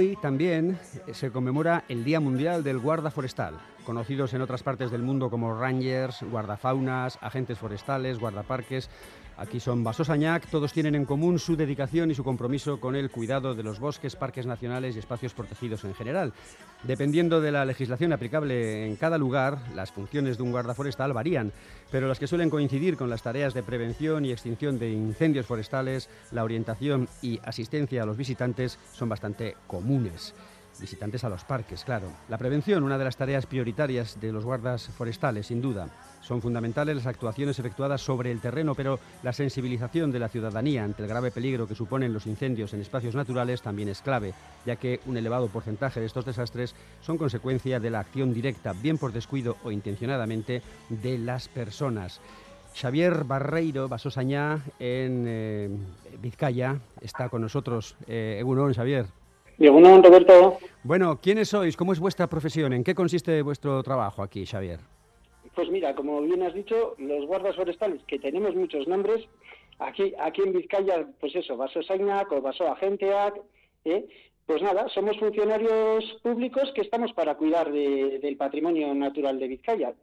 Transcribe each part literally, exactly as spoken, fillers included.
Hoy también se conmemora el Día Mundial del Guarda Forestal, conocidos en otras partes del mundo como rangers, guardafaunas, agentes forestales, guardaparques. Aquí son Basso Sagnac, todos tienen en común su dedicación y su compromiso con el cuidado de los bosques, parques nacionales y espacios protegidos en general. Dependiendo de la legislación aplicable en cada lugar, las funciones de un guarda forestal varían, pero las que suelen coincidir con las tareas de prevención y extinción de incendios forestales, la orientación y asistencia a los visitantes son bastante comunes. Visitantes a los parques, claro. La prevención, una de las tareas prioritarias de los guardas forestales, sin duda. Son fundamentales las actuaciones efectuadas sobre el terreno, pero la sensibilización de la ciudadanía ante el grave peligro que suponen los incendios en espacios naturales también es clave, ya que un elevado porcentaje de estos desastres son consecuencia de la acción directa, bien por descuido o intencionadamente, de las personas. Xavier Barreiro, Basso Sagnac, en eh, Vizcaya, está con nosotros. Eh, Egunon, Xavier. Egunon, Roberto. Bueno, ¿quiénes sois? ¿Cómo es vuestra profesión? ¿En qué consiste vuestro trabajo aquí, Xavier? Pues mira, como bien has dicho, los guardas forestales, que tenemos muchos nombres, aquí aquí en Vizcaya, pues eso, Basso Sagnac o Basso Agenteak, ¿eh? Pues nada, somos funcionarios públicos que estamos para cuidar de, del patrimonio natural de Vizcaya.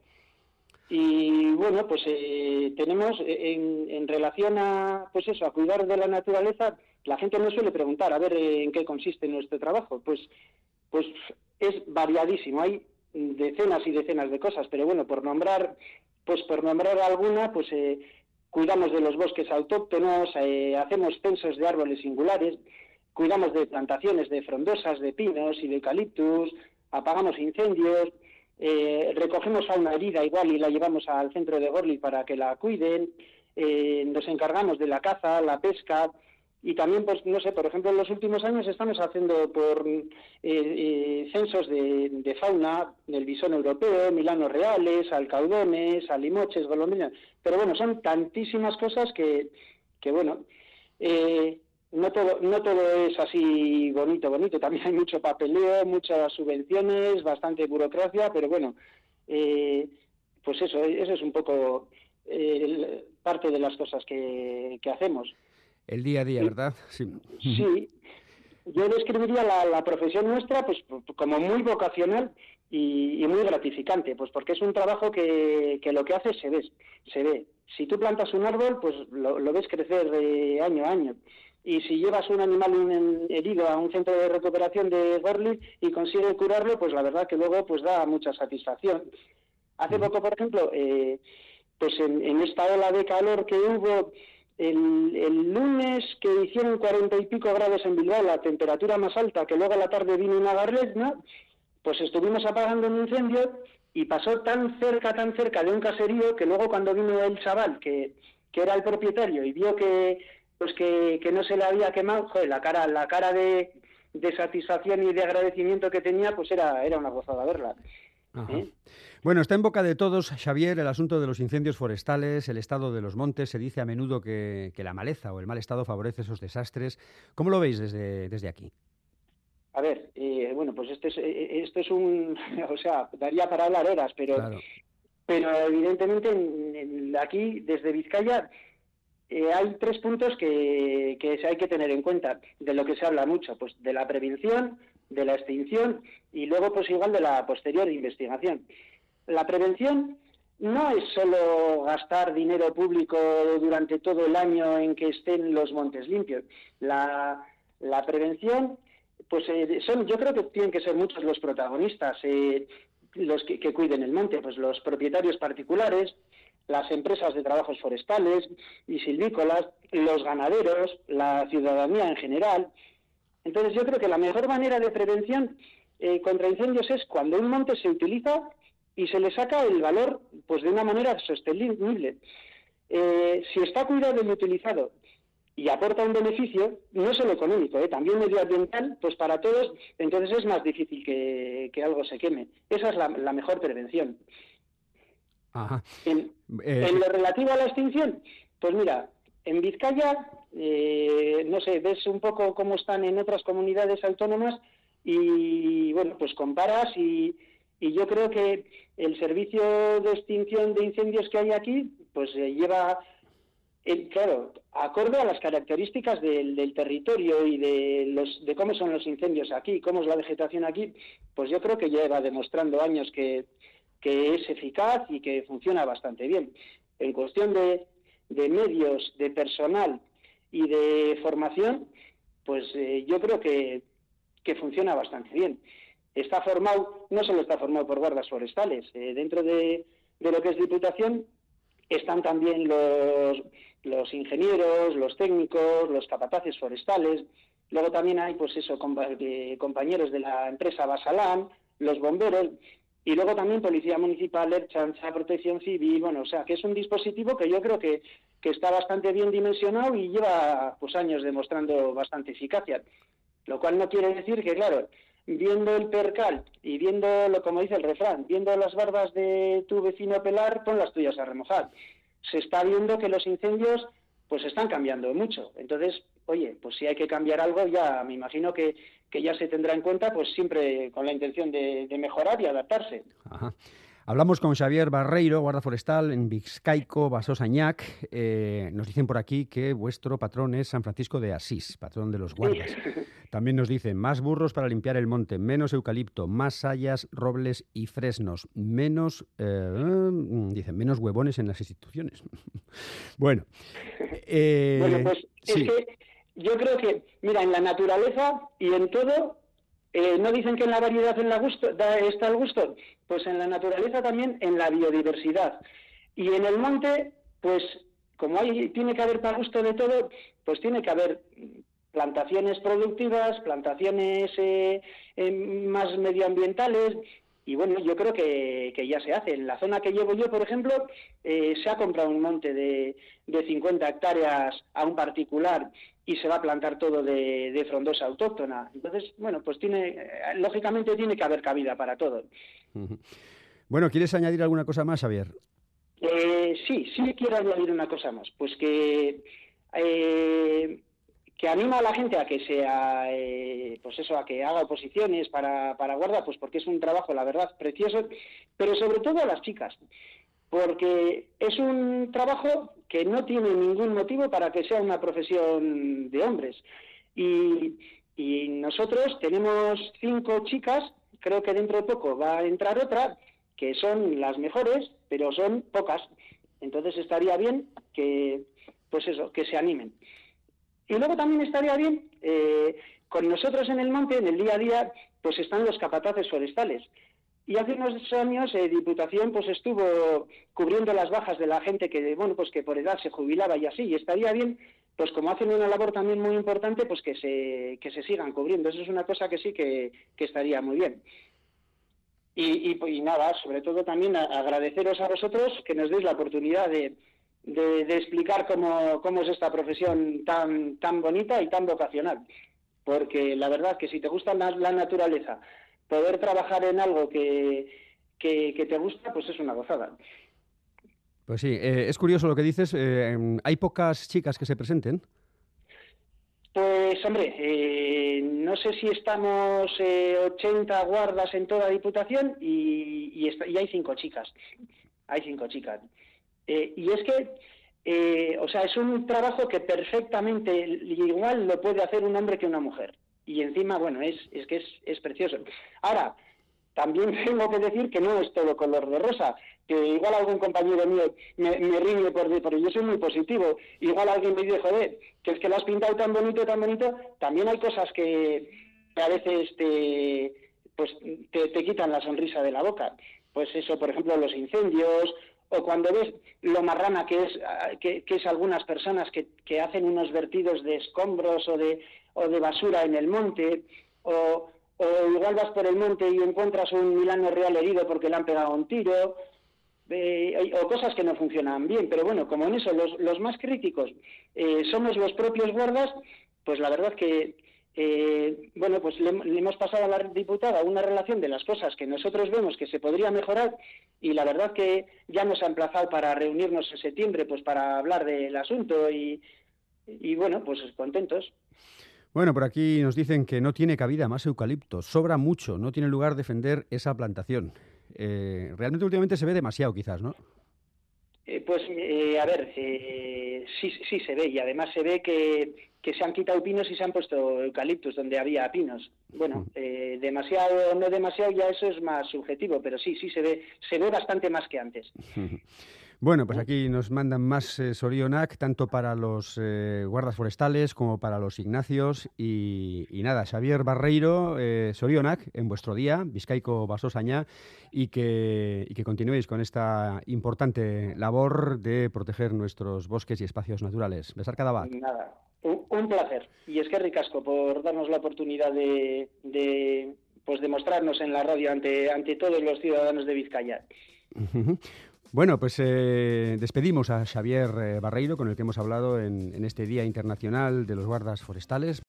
Y bueno, pues eh, tenemos en, en relación a, pues eso, a cuidar de la naturaleza, la gente nos suele preguntar a ver en qué consiste nuestro trabajo. Pues, pues es variadísimo, hay decenas y decenas de cosas, pero bueno, por nombrar, pues por nombrar alguna, pues eh, cuidamos de los bosques autóctonos, eh, hacemos censos de árboles singulares, cuidamos de plantaciones de frondosas, de pinos y de eucaliptus, apagamos incendios. Eh, recogemos fauna herida igual y la llevamos al centro de Gorli para que la cuiden, eh, nos encargamos de la caza, la pesca y también, pues no sé, por ejemplo, en los últimos años estamos haciendo por eh, eh, censos de, de fauna, del bisón europeo, milanos reales, alcaudones, alimoches, golondrinas, pero bueno, son tantísimas cosas que, que bueno... Eh, No todo, no todo es así bonito, bonito. También hay mucho papeleo, muchas subvenciones, bastante burocracia, pero bueno, eh, pues eso, eso es un poco eh, parte de las cosas que, que hacemos. El día a día, ¿verdad? Sí. Sí. Yo describiría la, la profesión nuestra pues como muy vocacional y, y muy gratificante, pues porque es un trabajo que, que lo que hace se ve, se ve. Si tú plantas un árbol, pues lo, lo ves crecer de año a año. Y si llevas un animal un, herido a un centro de recuperación de Gorli y consigue curarlo, pues la verdad que luego pues da mucha satisfacción. Hace poco, por ejemplo, eh, pues en, en esta ola de calor que hubo el, el lunes, que hicieron cuarenta y pico grados en Bilbao, la temperatura más alta, que luego a la tarde vino una garlezna, pues estuvimos apagando un incendio y pasó tan cerca, tan cerca de un caserío que luego cuando vino el chaval, que, que era el propietario, y vio que pues que, que no se le había quemado, joder, la cara, la cara de, de satisfacción y de agradecimiento que tenía, pues era, era una gozada verla. ¿Eh? Bueno, está en boca de todos, Xavier, el asunto de los incendios forestales, el estado de los montes. Se dice a menudo que, que la maleza o el mal estado favorece esos desastres. ¿Cómo lo veis desde, desde aquí? A ver, eh, bueno, pues este es, esto es un... O sea, daría para hablar horas, pero, claro. pero evidentemente en, en, aquí, desde Vizcaya... Eh, hay tres puntos que, que hay que tener en cuenta, de lo que se habla mucho, pues de la prevención, de la extinción y luego pues igual de la posterior investigación. La prevención no es solo gastar dinero público durante todo el año en que estén los montes limpios. La, la prevención, pues eh, son, yo creo que tienen que ser muchos los protagonistas, eh, los que, que cuiden el monte, pues los propietarios particulares, las empresas de trabajos forestales y silvícolas, los ganaderos, la ciudadanía en general. Entonces yo creo que la mejor manera de prevención eh, contra incendios es cuando un monte se utiliza y se le saca el valor pues de una manera sostenible. Eh, si está cuidado y utilizado y aporta un beneficio, no solo económico, eh, también medioambiental, pues para todos, entonces es más difícil que, que algo se queme. Esa es la, la mejor prevención. Ajá. En, eh... en lo relativo a la extinción, pues mira, en Vizcaya, eh, no sé, ves un poco cómo están en otras comunidades autónomas y, bueno, pues comparas y, y yo creo que el servicio de extinción de incendios que hay aquí, pues eh, lleva el, claro, acorde a las características del, del territorio y de, los, de cómo son los incendios aquí, cómo es la vegetación aquí, pues yo creo que lleva demostrando años que, que es eficaz y que funciona bastante bien. En cuestión de, de medios, de personal y de formación, pues eh, yo creo que, que funciona bastante bien. Está formado, no solo está formado por guardas forestales, eh, dentro de, de lo que es Diputación están también los, los ingenieros, los técnicos, los capataces forestales, luego también hay pues eso, compañeros de la empresa Basalán, los bomberos, y luego también Policía Municipal, Ertzaintza, Protección Civil, bueno, o sea, que es un dispositivo que yo creo que, que está bastante bien dimensionado y lleva pues años demostrando bastante eficacia, lo cual no quiere decir que, claro, viendo el percal y viendo, lo como dice el refrán, viendo las barbas de tu vecino pelar, pon las tuyas a remojar. Se está viendo que los incendios pues están cambiando mucho. Entonces, oye, pues si hay que cambiar algo, ya me imagino que, que ya se tendrá en cuenta, pues siempre con la intención de, de mejorar y adaptarse. Ajá. Hablamos con Xavier Barreiro, guarda forestal en Vizcaico, Basosañac. Eh, nos dicen por aquí que vuestro patrón es San Francisco de Asís, patrón de los guardas. También nos dicen más burros para limpiar el monte, menos eucalipto, más hayas, robles y fresnos, menos, eh, dicen, menos huevones en las instituciones. Bueno, eh, bueno, pues sí. Es que yo creo que, mira, en la naturaleza y en todo, Eh, ¿no dicen que en la variedad en la gusto, da, está el gusto? Pues en la naturaleza también, en la biodiversidad. Y en el monte, pues como hay, tiene que haber para gusto de todo, pues tiene que haber plantaciones productivas, plantaciones eh, eh, más medioambientales. Y bueno, yo creo que, que ya se hace. En la zona que llevo yo, por ejemplo, eh, se ha comprado un monte de, de cincuenta hectáreas a un particular y se va a plantar todo de, de frondosa autóctona. Entonces, bueno, pues tiene, lógicamente tiene que haber cabida para todo. Bueno, ¿quieres añadir alguna cosa más, Xavier? Eh, sí, sí quiero añadir una cosa más. Pues que... Eh, que anima a la gente a que sea, eh, pues eso, a que haga oposiciones para, para guarda, pues porque es un trabajo, la verdad, precioso, pero sobre todo a las chicas, porque es un trabajo que no tiene ningún motivo para que sea una profesión de hombres. Y, y nosotros tenemos cinco chicas, creo que dentro de poco va a entrar otra, que son las mejores, pero son pocas. Entonces estaría bien que, pues eso, que se animen. Y luego también estaría bien, eh, con nosotros en el monte, en el día a día, pues están los capataces forestales. Y hace unos años eh, Diputación pues estuvo cubriendo las bajas de la gente que, bueno, pues que por edad se jubilaba y así, y estaría bien, pues como hacen una labor también muy importante, pues que se, que se sigan cubriendo. Eso es una cosa que sí que, que estaría muy bien. Y, y, y nada, sobre todo también a, agradeceros a vosotros que nos deis la oportunidad de... De, de explicar cómo, cómo es esta profesión tan, tan bonita y tan vocacional. Porque la verdad que si te gusta la, la naturaleza, poder trabajar en algo que, que, que te gusta, pues es una gozada. Pues sí, eh, es curioso lo que dices. Eh, ¿Hay pocas chicas que se presenten? Pues hombre, eh, no sé si estamos eh, ochenta guardas en toda Diputación y, y, está, y hay cinco chicas. Hay cinco chicas. Eh, y es que, eh, o sea, es un trabajo que perfectamente igual lo puede hacer un hombre que una mujer. Y encima, bueno, es, es que es, es precioso. Ahora, también tengo que decir que no es todo color de rosa, que igual algún compañero mío me, me riñe por, por yo soy muy positivo. Igual alguien me dice, joder, que es que lo has pintado tan bonito, tan bonito. También hay cosas que, que a veces te, pues, te, te quitan la sonrisa de la boca. Pues eso, por ejemplo, los incendios, o cuando ves lo marrana que es que, que es algunas personas que, que hacen unos vertidos de escombros o de, o de basura en el monte, o, o igual vas por el monte y encuentras un milano real herido porque le han pegado un tiro, eh, o cosas que no funcionan bien. Pero bueno, como en eso los, los más críticos eh, somos los propios guardas, pues la verdad que Eh, bueno, pues le, le hemos pasado a la diputada una relación de las cosas que nosotros vemos que se podría mejorar y la verdad que ya nos ha emplazado para reunirnos en septiembre pues para hablar del asunto y, y bueno, pues contentos. Bueno, por aquí nos dicen que no tiene cabida más eucalipto, sobra mucho, no tiene lugar defender esa plantación. Eh, realmente últimamente se ve demasiado quizás, ¿no? Eh, pues, eh, a ver, eh, eh, sí, sí se ve, y además se ve que, que se han quitado pinos y se han puesto eucaliptos donde había pinos. Bueno, eh, demasiado o no demasiado, ya eso es más subjetivo, pero sí, sí se ve, se ve bastante más que antes. Bueno, pues aquí nos mandan más eh, Sorionak, tanto para los eh, guardas forestales como para los Ignacios. Y, y nada, Xavier Barreiro, eh, Sorionak, en vuestro día, Bizkaiko Basozaina, y que, y que continuéis con esta importante labor de proteger nuestros bosques y espacios naturales. Besarka da bat. Nada, un, un placer. Y es que ricasco por darnos la oportunidad de, de pues demostrarnos en la radio ante, ante todos los ciudadanos de Vizcaya. Bueno, pues eh, despedimos a Xavier eh, Barreiro, con el que hemos hablado en, en este Día Internacional de los Guardas Forestales.